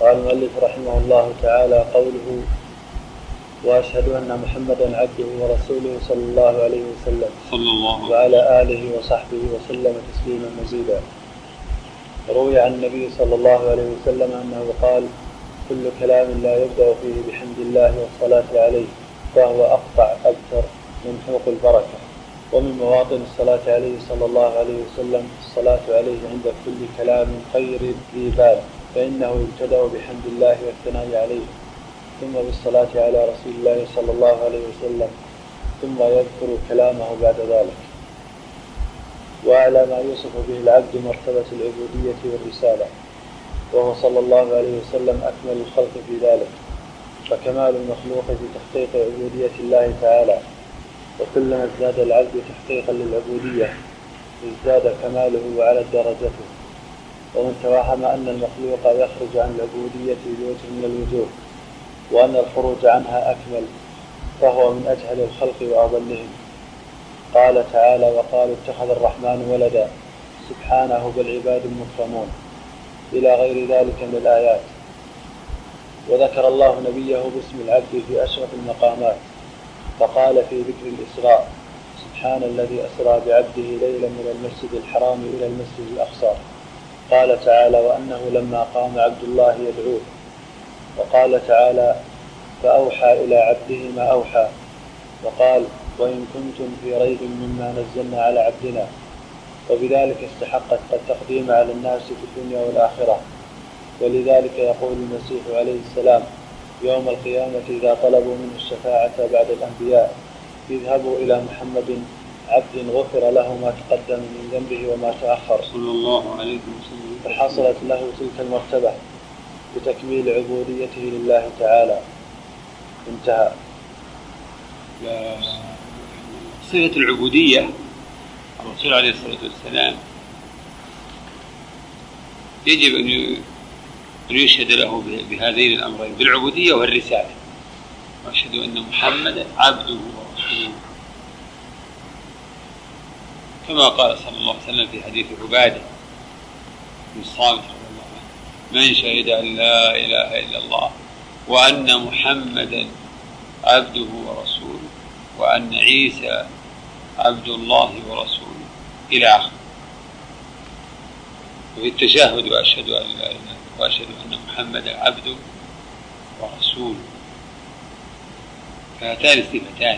قال المؤلف رحمه الله تعالى: قوله: وأشهد أن محمدا عبده ورسوله صلى الله عليه وسلم وعلى آله وصحبه وسلم تسليما مزيدا. روي عن النبي صلى الله عليه وسلم أنه قال: كل كلام لا يبدأ فيه بحمد الله والصلاة عليه فهو أقطع أبتر من حوق البركة. ومن مواطن الصلاة عليه صلى الله عليه وسلم الصلاة عليه عند كل كلام خير ذي بال، فإنه يبتدأ بحمد الله والثناء عليه، ثم بالصلاة على رسول الله صلى الله عليه وسلم، ثم يذكر كلامه بعد ذلك. وأعلى ما يوصف به العبد مرتبة العبودية والرسالة، وهو صلى الله عليه وسلم أكمل الخلق في ذلك، فكمال المخلوق في تحقيق عبودية الله تعالى، وكلما ازداد العبد تحقيقا للعبودية ازداد كماله وعلت درجته. ومن توهم أن المخلوق يخرج عن العبودية بوجه من الوجوه وأن الخروج عنها أكمل فهو من أجهل الخلق وأضلهم. قال تعالى: وقالوا اتخذ الرحمن ولدا سبحانه بل عباد مكرمون، إلى غير ذلك من الآيات. وذكر الله نبيه باسم العبد في أشرف المقامات، فقال في ذكر الإسراء: سبحان الذي أسرى بعبده ليلا من المسجد الحرام إلى المسجد الأقصى. قال تعالى: وأنه لما قام عبد الله يدعوه. وقال تعالى: فأوحى إلى عبده ما أوحى. وقال: وإن كنتم في ريب مما نزلنا على عبدنا. وبذلك استحقت التقديم على الناس في الدنيا والآخرة. ولذلك يقول المسيح عليه السلام يوم القيامة إذا طلبوا منه الشفاعة بعد الأنبياء: اذهبوا إلى محمد عبد غفر له ما تقدم من ذنبه وما تأخر صلى الله عليه وسلم، فحصلت له تلك المرتبة بتكميل عبوديته لله تعالى. انتهى. صفة العبودية الرسول عليه الصلاة والسلام يجب أن يشهد له بهذين الأمرين، بالعبودية والرسالة. وأشهد أن محمدا عبده ورسوله، كما قال صلى الله عليه وسلم في حديث عبادة بن الصامت رضي الله عنه: من شهد أن لا إله إلا الله وأن محمدا عبده ورسوله وأن عيسى عبد الله ورسوله، إلى آخره. وفي التشهد: وأشهد أن لا إله إلا الله وأشهد أن محمدا عبده ورسوله. فهاتان الصفتان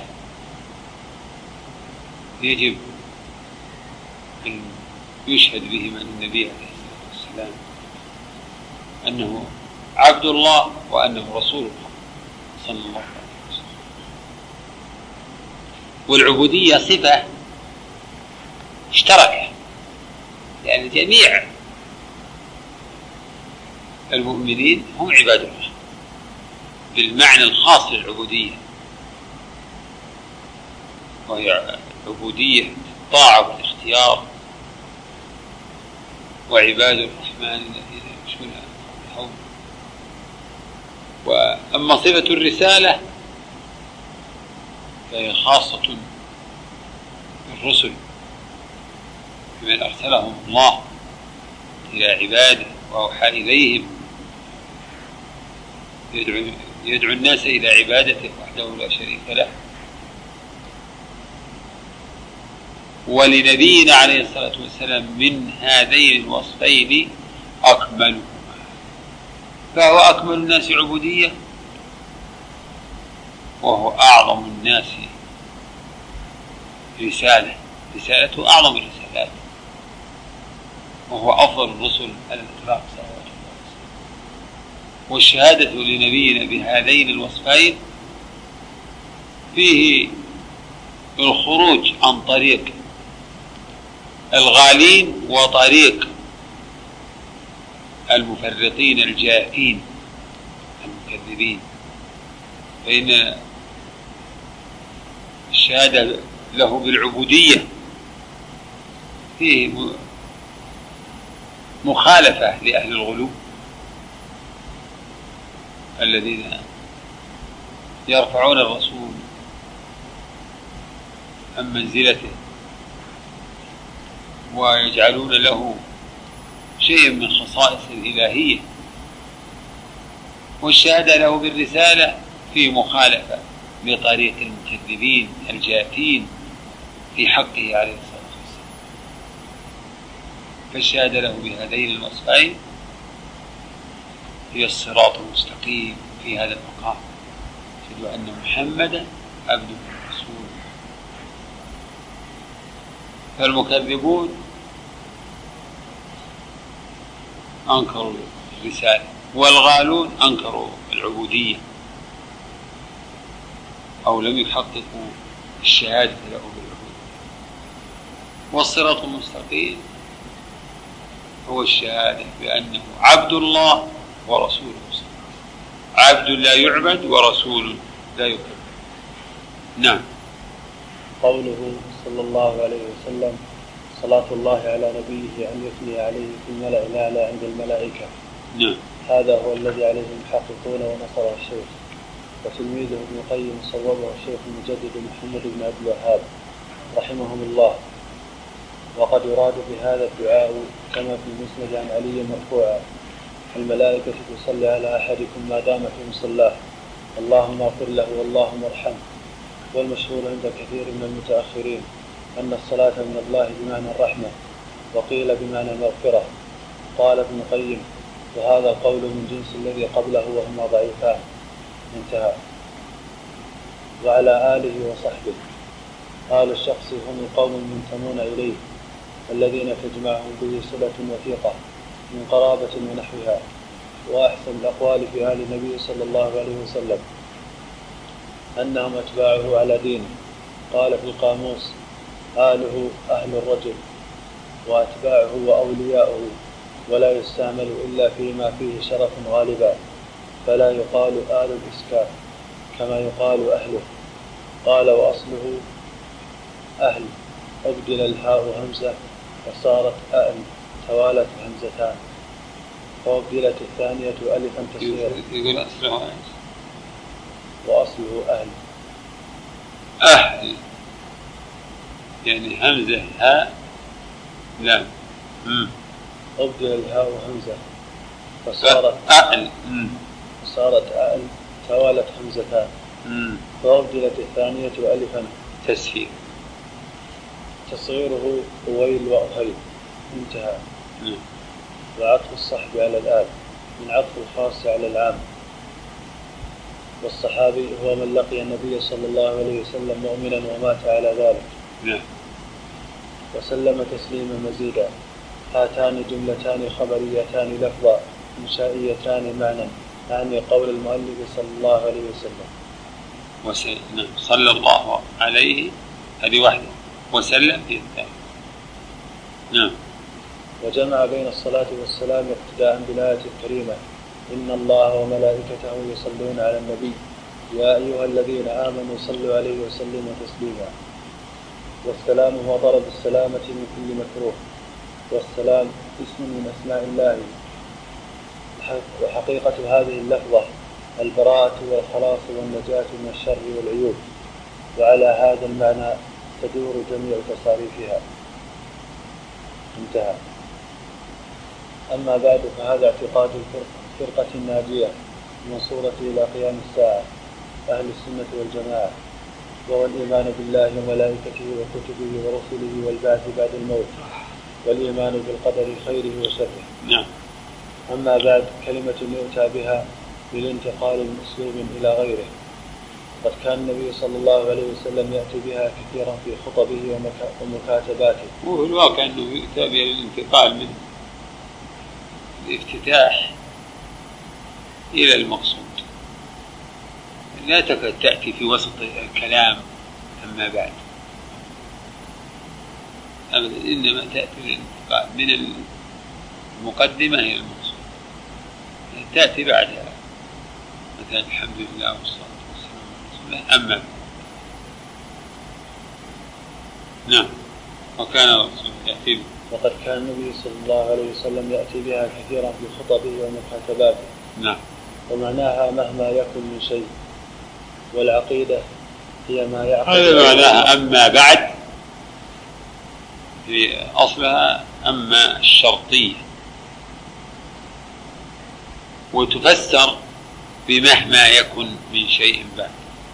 يجب أن يشهد بهما النبي عليه الصلاة والسلام أنه عبد الله وأنه رسول الله صلى الله عليه وسلم. والعبودية صفة اشتركة، يعني جميع المؤمنين هم عباد الله بالمعنى الخاص للعبودية، وهي عبودية الطاعة والاختيار. وعباد الرحمن الذين يمشون على الأرض هونا. وأما صفة الرسالة فهي خاصة بالرسل بمن أرسلهم الله إلى عباده وأوحى إليهم يدعو الناس إلى عبادته وحده لا شريك له. ولنبينا عليه الصلاة والسلام من هذين الوصفين أكملهما، فهو أكمل الناس عبودية، وهو أعظم الناس رسالة، رسالته أعظم الرسالات، وهو أفضل الرسل على الإطلاق صلوات الله وسلامه. والشهادة لنبينا بهذين الوصفين فيه الخروج عن طريق الغالين وطريق المفرطين الجافين المكذبين. فإن الشهادة له بالعبودية فيه مخالفة لأهل الغلو الذين يرفعون الرسول عن منزلته ويجعلون له شيء من خصائص الإلهية والشهادة له بالرسالة في مخالفة لطريق المكذبين الجافين في حقه عليه الصلاة والسلام. فالشهادة له بهذين الوصفين هي الصراط المستقيم في هذا المقام، أشهد أن محمدا عبده ورسوله. فالمكذبون أنكروا الرسالة، والغالون أنكروا العبودية أو لم يحققوا الشهادة له بالعبودية. والصراط المستقيم هو الشهادة بأنه عبد الله ورسوله، عبد لا يعبد ورسول لا يكذب. نعم. قوله صلى الله عليه وسلم: صلاة الله على نبيه أن يثني عليه في الملأ الأعلى عند الملائكة. نعم. هذا هو الذي عليه المحققون ونصره الشيخ، وتلميذه ابن القيم صوبه الشيخ المجدد محمد بن عبد الوهاب رحمهم الله. وقد يراد بهذا الدعاء كما في المسند عن علي مرفوعا: الملائكة تصلي على أحدكم ما دام في مصلاه، اللهم اغفر له واللهم ارحمه. والمشهور عند كثير من المتأخرين أن الصلاة من الله بمعنى الرحمة، وقيل بمعنى المغفرة. قال ابن القيم: وهذا قول من جنس الذي قبله وهما ضعيفان. انتهى. وعلى آله وصحبه. آل الشخص هم القوم المنتمون إليه الذين تجمعهم به صلة وثيقة من قرابة ونحوها. وأحسن الأقوال في آل النبي صلى الله عليه وسلم أنهم أتباعه على دينه. قال في القاموس: آله أهل الرجل، وأتباعه وأولياؤه، ولا يستعمل إلا فيما فيه شرف غالبا، فلا يقال آل الإسكان كما يقال أهله. قال: وأصله أهل، أبدل الهاء همزة فصارت أهل، توالت همزتان، وأبدلت الثانية ألفا تصير. يقول أصله أهل. وأصله أهل. أهل يعني همزة هاء لام. أبدل الهاء همزة فصارت أهل. صارت أهل، توالت همزتان، وأبدلت الثانية ألفا تسهيل، تصغيره أويل وأهيل. انتهى. وعطف الصحب على الآل من عطف الخاص على العام. والصحابي هو من لقي النبي صلى الله عليه وسلم مؤمنا ومات على ذلك. نعم. وسلم تسليما مزيدا. هاتان جملتان خبريتان لفظا إنشائيتان معنى، يعني قول المؤلف صلى الله عليه وسلم. نعم. صلى الله عليه هذه واحدة، وسلم في الثاني. نعم. وجمع بين الصلاة والسلام اقتداء بالآية الكريمة: إن الله وملائكته يصلون على النبي يا أيها الذين آمنوا صلوا عليه وسلموا تسليما. والسلام هو طلب السلامة من كل مكروه، والسلام اسم من أسماء الله. وحقيقة هذه اللفظة البراءة والخلاص والنجاة من الشر والعيوب، وعلى هذا المعنى تدور جميع تصاريفها. انتهى. أما بعد، فهذا اعتقاد الفرقة الناجية المنصورة إلى قيام الساعة، أهل السنة والجماعة، وهو الإيمان بالله وملائكته وكتبه ورسله والبعث بعد الموت، والإيمان بالقدر خيره وشره. نعم. أما بعد، كلمة يؤتى بها للانتقال من أسلوب إلى غيره. قد كان النبي صلى الله عليه وسلم يأتي بها كثيرا في خطبه ومكاتباته. وفي الواقع أنه يؤتى بها للانتقال من الافتتاح إلى المقصود، لا تكاد تأتي في وسط الكلام أما بعد أبدا، إنما تأتي للانتقال من المقدمة إلى المقصود، تأتي بعدها مثلا الحمد لله والصلاة والسلام على رسول الله. أما نعم. وكان الرسول يأتي. وقد كان النبي صلى الله عليه وسلم يأتي بها كثيرا في خطبه ومكاتباته. نعم. ومعناها مهما يكن من شيء، والعقيدة هي ما يعقد. هذا معناها أما بعد، في أصلها أما الشرطية، وتفسر بمهما يكن من شيء بعد.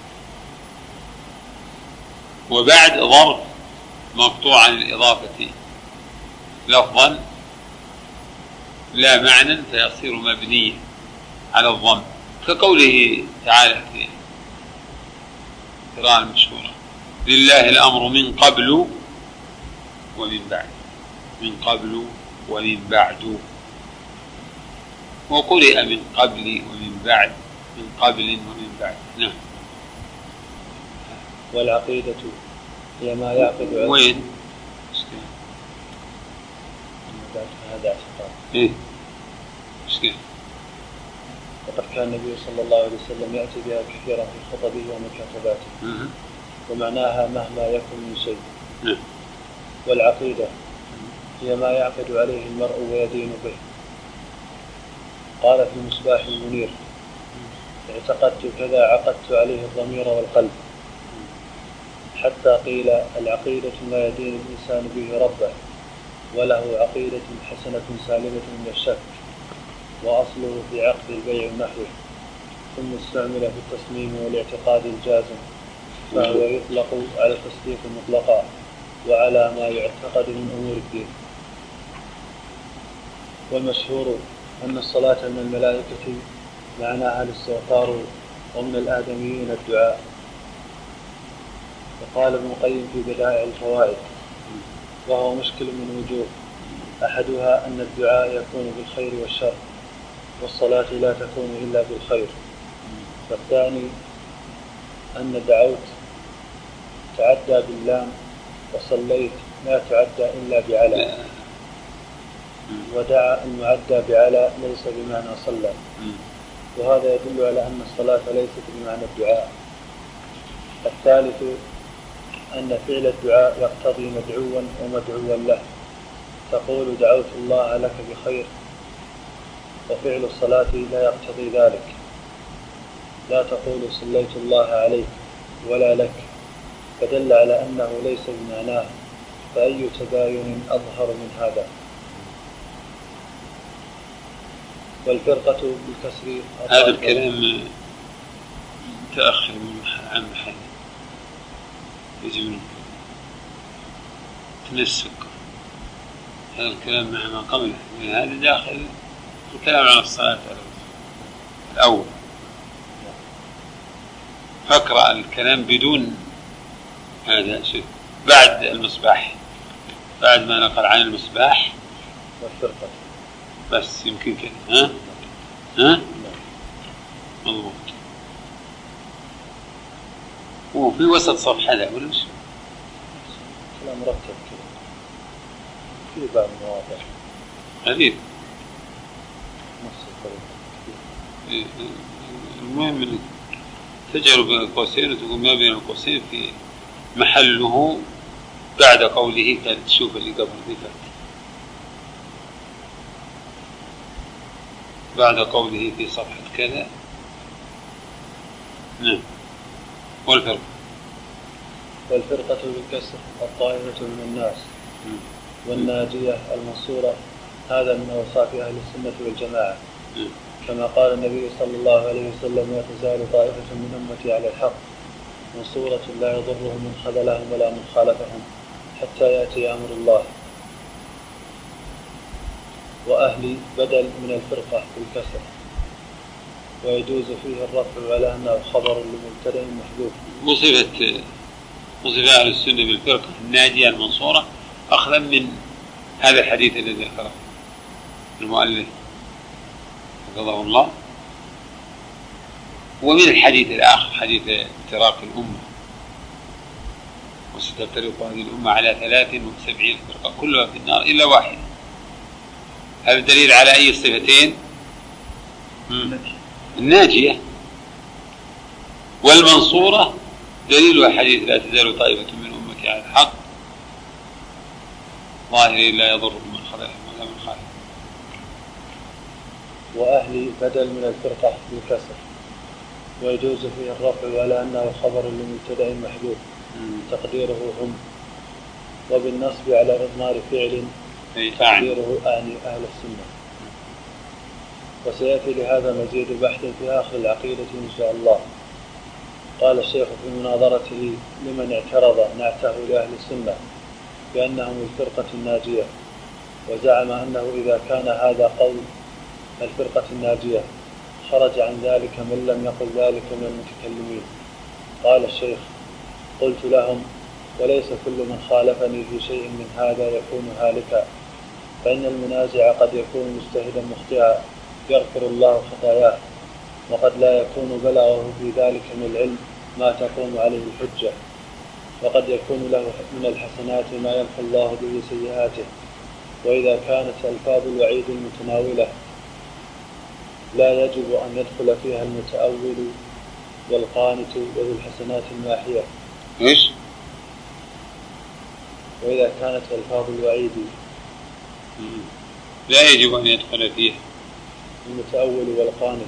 وبعد ظرف مقطوع عن الإضافة لفظا لا معنى فيصير مبنيا على الضم، كقوله تعالى في القراءة المشهورة: لله الأمر من قبل ومن بعد، من قبل ومن بعد، وقرئ من قبل ومن بعد، من قبل ومن بعد. نعم. والعقيدة هي ما يعقد وين؟ هذا اعتقاد. إيه؟ مشكلة. وقد كان النبي صلى الله عليه وسلم يأتي بها كثيرا في خطبه ومكاتباته. ومعناها مهما يكن من شيء. والعقيدة هي ما يعقد عليه المرء ويدين به. قال في المصباح المنير: اعتقدت كذا عقدت عليه الضمير والقلب. حتى قيل: العقيدة ما يدين الإنسان به ربه، وله عقيدة حسنة سالمة من الشك، وأصله في عقد البيع ونحوه، ثم استعمل في التصميم والاعتقاد الجازم، فهو يطلق على التصديق مطلقا وعلى ما يعتقد من أمور الدين. والمشهور أن الصلاة من الملائكة معناها الاستغفار، ومن الآدميين الدعاء. وقال ابن القيم في بدائع الفوائد: وهو مشكل من وجوه، أحدها أن الدعاء يكون بالخير والشر، والصلاة لا تكون إلا بالخير. والثاني أن دعوت تعدى باللام، وصليت لا تعدى إلا بعلى، ودعا المعدى بعلى ليس بمعنى صلى. وهذا يدل على أن الصلاة ليست بمعنى الدعاء. الثالث أن فعل الدعاء يقتضي مدعوا ومدعوا له، تقول دعوت الله لك بخير، وفعل الصلاة لا يقتضي ذلك، لا تقول صليت الله عليك ولا لك، فدل على أنه ليس بمعناه، فأي تباين أظهر من هذا. والفرقة بالكسر. هذا الكلام متأخر عن محل، يجب أن تنسك هذا الكلام مع ما قبله، يعني هذا داخل الكلام عن الصلاة الأول، فاقرأ الكلام بدون هذا شيء بعد المصباح، بعد ما نقل عن المصباح والفرقة بس يمكن كده. ها مضبوط. وفي وسط صفحة هذا ولا مش كلام مرتب كده في بعض المواضع غريب. نفس الطريقة. المهم انك تجعل بين القوسين وتقول ما بين القوسين في محله بعد قوله كانت تشوف اللي قبل ذي بعد قوله في صفحة كذا. نعم. والفرقة بالكسر الطائفة من الناس، والناجية المنصورة، هذا من أوصاف أهل السنة والجماعة، كما قال النبي صلى الله عليه وسلم: لا تزال طائفة من أمتي على الحق منصورة لا يضرهم من خذلهم ولا من خالفهم حتى يأتي أمر الله. وأهلي بدل من الفرقة بالكسر، ويجوز فيه الرفع على أنه خبر لمبتدأ محذوف. وصف أهل السنة بالفرقة الناجية المنصورة أخذا من هذا الحديث الذي ذكره المؤلف حفظه الله، ومن الحديث الآخر حديث افتراق الأمة، وستفترق هذه الأمة على 73 فرقة كلها في النار إلا واحدة. هذا دليل على أي صفتين؟ الناجية. والمنصورة دليل حديث لا تزال طائفة من أمتي على الحق ظاهرين لا يضرهم من خذلهم ولا من خالفهم. وأهلي بدل من الفرقة بالكسر، ويجوز فيه الرفع على أنه خبر لمبتدأ محذوف تقديره هم، وبالنصب على إضمار فعل تقديره أعني أهل السنة. وسيأتي لهذا مزيد بحث في آخر العقيدة إن شاء الله. قال الشيخ في مناظرته لمن اعترض نعته لأهل السنة بأنهم الفرقة الناجية، وزعم أنه إذا كان هذا قول الفرقة الناجية خرج عن ذلك من لم يقل ذلك من المتكلمين. قال الشيخ: قلت لهم: وليس كل من خالفني في شيء من هذا يكون هالكا، فإن المنازع قد يكون مجتهدا مخطئا يغفر الله خطاياه، وقد لا يكون بلغه في ذلك من العلم ما تقوم عليه الحجة، وقد يكون له من الحسنات ما يمحو الله به سيئاته. وإذا كانت ألفاظ الوعيد المتناولة لا يجب أن يدخل فيها المتأول والقانت وذو الحسنات الماحية. إيش؟ وإذا كانت ألفاظ الوعيد لا يجب أن يدخل فيها المتأول والقانت.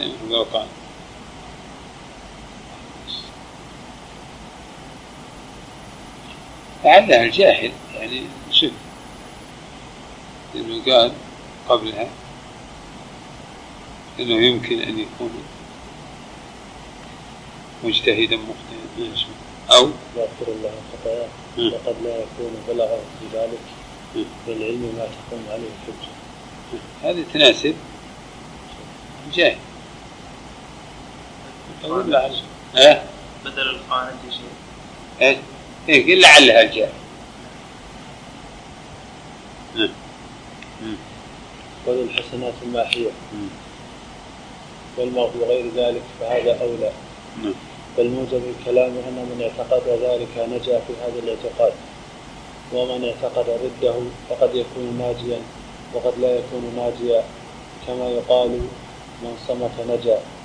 لعلها الجاهل، يعني شوف إنه قال قبلها إنه يمكن أن يكون مجتهدا مخطئا أو يغفر الله خطاياه، وقد لا يكون بلغه في ذلك بالعلم ما تقوم عليه الحجة. هذه تناسب جاهل. بدل القانت شيء. إيه لعلها الجاهل. وذو الحسنات الماحية والمغفور وغير ذلك فهذا أولى. فالموجب الكلام أن من اعتقد ذلك نجا في هذا الاعتقاد، ومن اعتقد ضده فقد يكون ناجيا وقد لا يكون ناجيا، كما يقال: من صمت نجا.